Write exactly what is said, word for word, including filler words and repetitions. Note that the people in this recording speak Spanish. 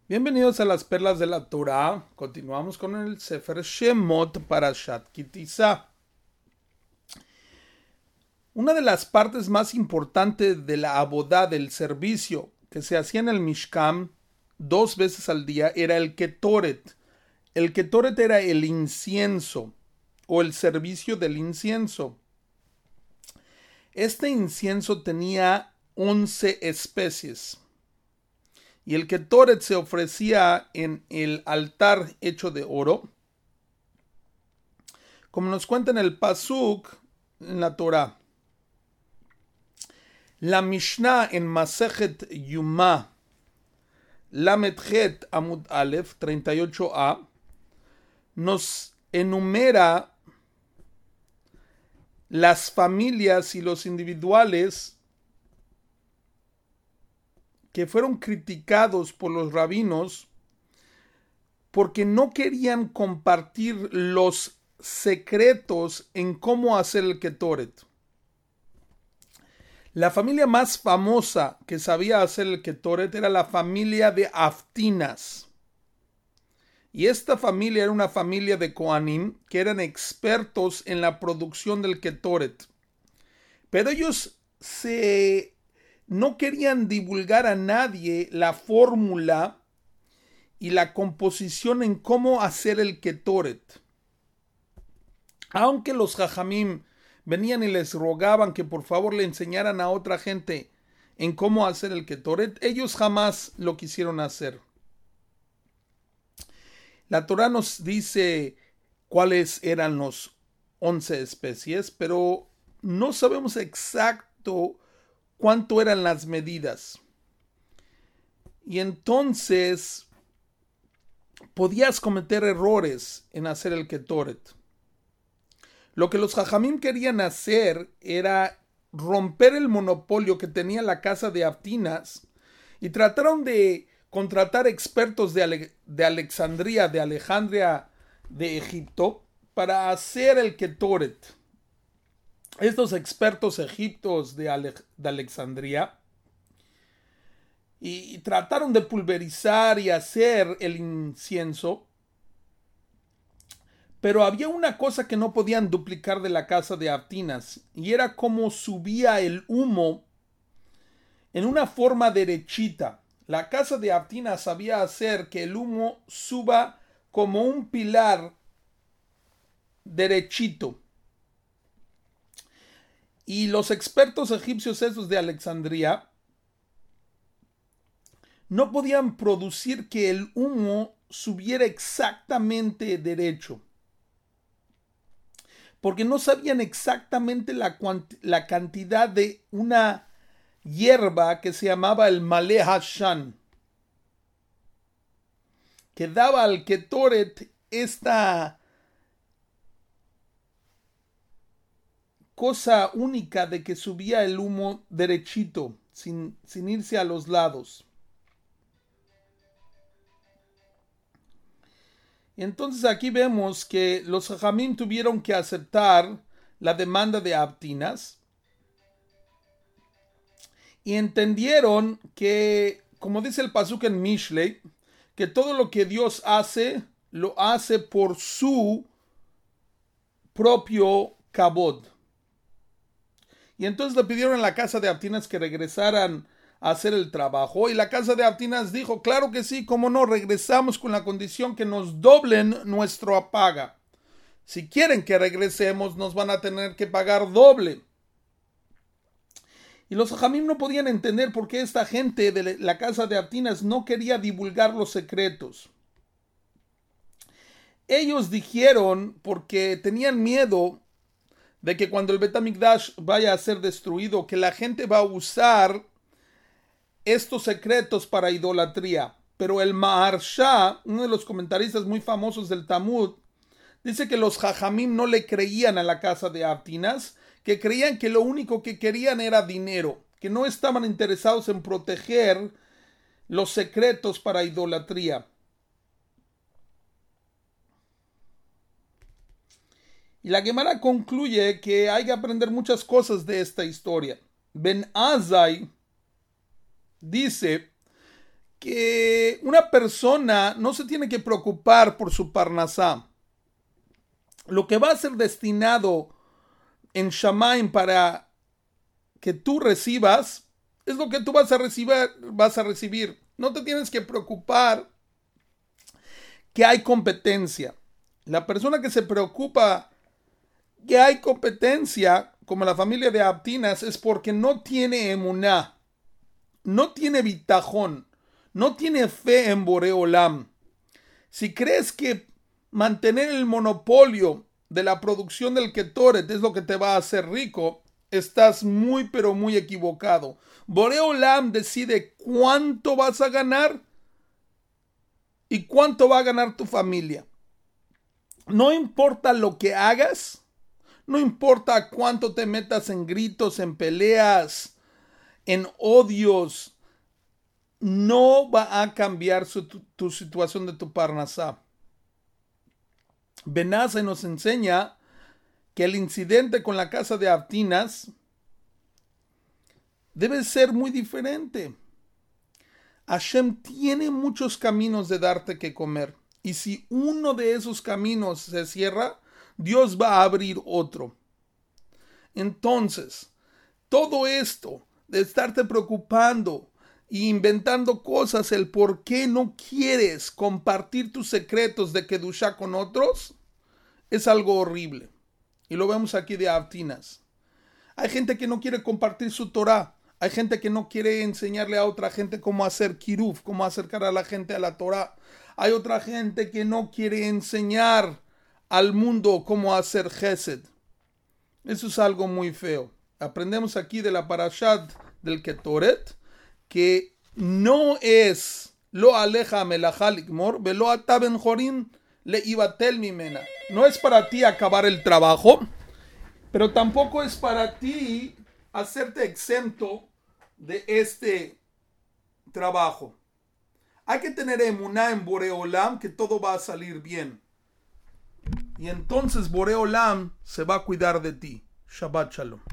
Bienvenidos a las perlas de la Torah. Continuamos con el Sefer Shemot Parashat Ki Tisa. Una de las partes más importantes de la abodá, del servicio que se hacía en el Mishkan dos veces al día, era el Ketoret. El Ketoret era el incienso o el servicio del incienso. Este incienso tenía once especies. Y el Ketoret se ofrecía en el altar hecho de oro, como nos cuenta en el Pasuk en la Torah. La Mishnah en Masejet Yuma, Lamed Het Amud Aleph treinta y ocho a, nos enumera las familias y los individuales que fueron criticados por los rabinos porque no querían compartir los secretos en cómo hacer el Ketoret. La familia más famosa que sabía hacer el Ketoret era la familia de Aftinas. Y esta familia era una familia de Kohanim que eran expertos en la producción del Ketoret. Pero ellos se no querían divulgar a nadie la fórmula y la composición en cómo hacer el Ketoret. Aunque los Jajamim venían y les rogaban que por favor le enseñaran a otra gente en cómo hacer el Ketoret, ellos jamás lo quisieron hacer. La Torah nos dice cuáles eran los once especies, pero no sabemos exacto cuánto eran las medidas. Y entonces podías cometer errores en hacer el Ketoret. Lo que los Jajamim querían hacer era romper el monopolio que tenía la casa de Aftinas y trataron de contratar expertos de, Ale- de Alejandría, de Alejandría de Egipto, para hacer el Ketoret. Estos expertos egipcios de, Ale- de Alejandría y, y trataron de pulverizar y hacer el incienso, pero había una cosa que no podían duplicar de la casa de Aftinas, y era cómo subía el humo en una forma derechita. La casa de Aftinas sabía hacer que el humo suba como un pilar derechito. Y los expertos egipcios esos de Alejandría no podían producir que el humo subiera exactamente derecho, porque no sabían exactamente la, la cantidad de una hierba que se llamaba el Maleh Hashan, que daba al Ketoret esta cosa única de que subía el humo derechito, sin, sin irse a los lados. Entonces aquí vemos que los Jajamim tuvieron que aceptar la demanda de Aftinas y entendieron que, como dice el pasuk en Mishlei, que todo lo que Dios hace, lo hace por su propio kabod. Y entonces le pidieron a la casa de Aftinas que regresaran a hacer el trabajo, y la casa de Aftinas dijo, claro que sí, cómo no, regresamos con la condición que nos doblen nuestro paga. Si quieren que regresemos, nos van a tener que pagar doble. Y los Jajamim no podían entender por qué esta gente de la casa de Aftinas no quería divulgar los secretos. Ellos dijeron, porque tenían miedo de que cuando el Bet HaMikdash vaya a ser destruido, que la gente va a usar estos secretos para idolatría. Pero el Maharsha, uno de los comentaristas muy famosos del Talmud, dice que los Jajamim no le creían a la casa de Aftinas, que creían que lo único que querían era dinero, que no estaban interesados en proteger los secretos para idolatría. Y la Gemara concluye que hay que aprender muchas cosas de esta historia. Ben Azai dice que una persona no se tiene que preocupar por su parnasá. Lo que va a ser destinado en Shamaim para que tú recibas, es lo que tú vas a recibir, vas a recibir. No te tienes que preocupar que hay competencia. La persona que se preocupa que hay competencia, como la familia de Abtinas, es porque no tiene emuná, no tiene bitajón, no tiene fe en Boreolam. Si crees que mantener el monopolio de la producción del Ketoret es lo que te va a hacer rico, estás muy pero muy equivocado. Boreolam decide cuánto vas a ganar y cuánto va a ganar tu familia. No importa lo que hagas, no importa cuánto te metas en gritos, en peleas, en odios, no va a cambiar su, tu, tu situación de tu parnasá. Benace nos enseña que el incidente con la casa de Abtinas debe ser muy diferente. Hashem tiene muchos caminos de darte que comer. Y si uno de esos caminos se cierra, Dios va a abrir otro. Entonces, todo esto de estarte preocupando e inventando cosas, el por qué no quieres compartir tus secretos de Kedushá con otros, es algo horrible. Y lo vemos aquí de Abtinas. Hay gente que no quiere compartir su Torah. Hay gente que no quiere enseñarle a otra gente cómo hacer kiruf, cómo acercar a la gente a la Torah. Hay otra gente que no quiere enseñar al mundo cómo hacer Gesed. Eso es algo muy feo. Aprendemos aquí de la parashat del Ketoret que no es lo aleja melajá likmor, velo ata ben jorin le ibatel mimena. No es para ti acabar el trabajo, pero tampoco es para ti hacerte exento de este trabajo. Hay que tener emuná en Boreolam que todo va a salir bien. Y entonces Boreolam se va a cuidar de ti. Shabbat Shalom.